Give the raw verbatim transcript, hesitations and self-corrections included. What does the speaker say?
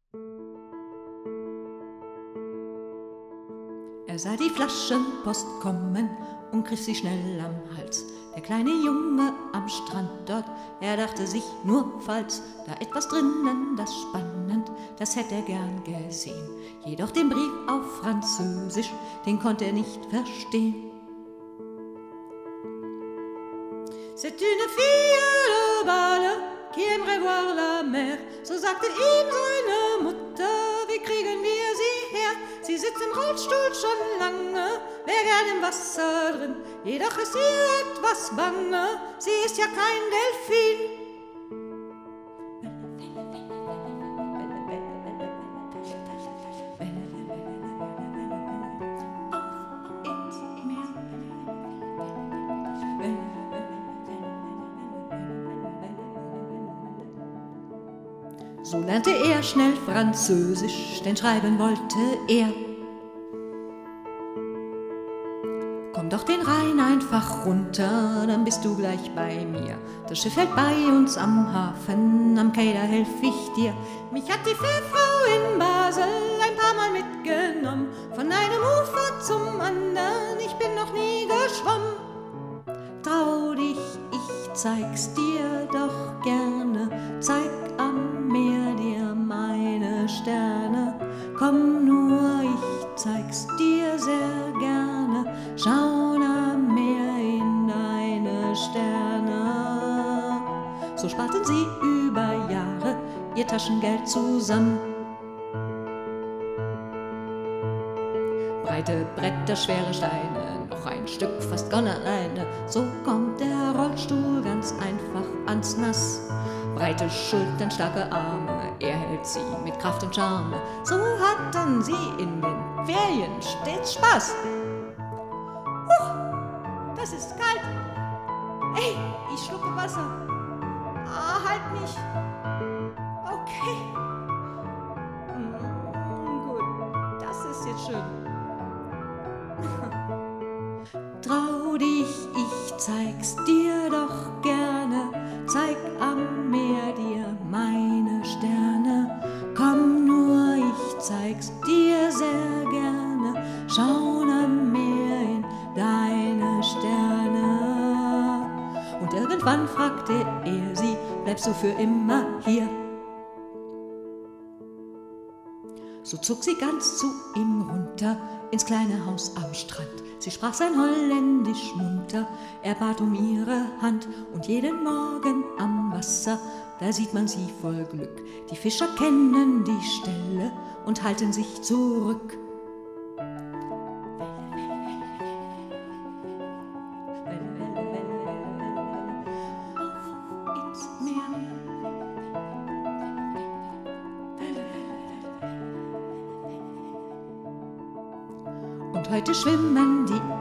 Er sah die Flaschenpost kommen und griff sie schnell am Hals. Der kleine Junge am Strand dort, er dachte sich nur, falls da etwas drinnen, das spannend, das hätte er gern gesehen. Jedoch den Brief auf Französisch, den konnte er nicht verstehen. C'est une fille de balle qui aimerait voir la mer, so sagte ihm seine Mutter, wie kriegen wir sie her? Sie sitzt im Rollstuhl schon lange, wär gern im Wasser drin, jedoch ist ihr etwas bange, sie ist ja kein Delfin. So lernte er schnell Französisch, denn schreiben wollte er. Komm doch den Rhein einfach runter, dann bist du gleich bei mir. Das Schiff hält bei uns am Hafen, am Quai, da helf ich dir. Mich hat die Fährfrau in Basel ein paar Mal mitgenommen, von einem Ufer zum anderen, ich bin noch nie geschwommen. Trau dich, ich zeig's dir doch gerne, zeig am Meer dir meine Sterne. Komm nur, ich zeig's dir sehr gerne, schau am Meer in deine Sterne. So sparten sie über Jahre ihr Taschengeld zusammen. Breite Bretter, schwere Steine, noch ein Stück fast gone alleine. So kommt der Rollstuhl ganz einfach ans Nass. Breite Schultern, starke Arme, er hält sie mit Kraft und Charme. So hatten sie in den Ferien stets Spaß. Huch, das ist kalt. Ey, ich schlucke Wasser. Ah, halt nicht. Okay. Hm, gut, das ist jetzt schön. Trau dich, ich zeig's dir doch gerne, zeig am Meer dir meine Sterne. Komm nur, ich zeig's dir sehr gerne, schau am Meer in deine Sterne. Und irgendwann fragte er sie, bleibst du für immer hier? So zog sie ganz zu ihm runter ins kleine Haus am Strand. Sie sprach sein Holländisch munter, er bat um ihre Hand. Und jeden Morgen am Wasser, da sieht man sie voll Glück. Die Fischer kennen die Stelle und halten sich zurück. Und heute schwimmen die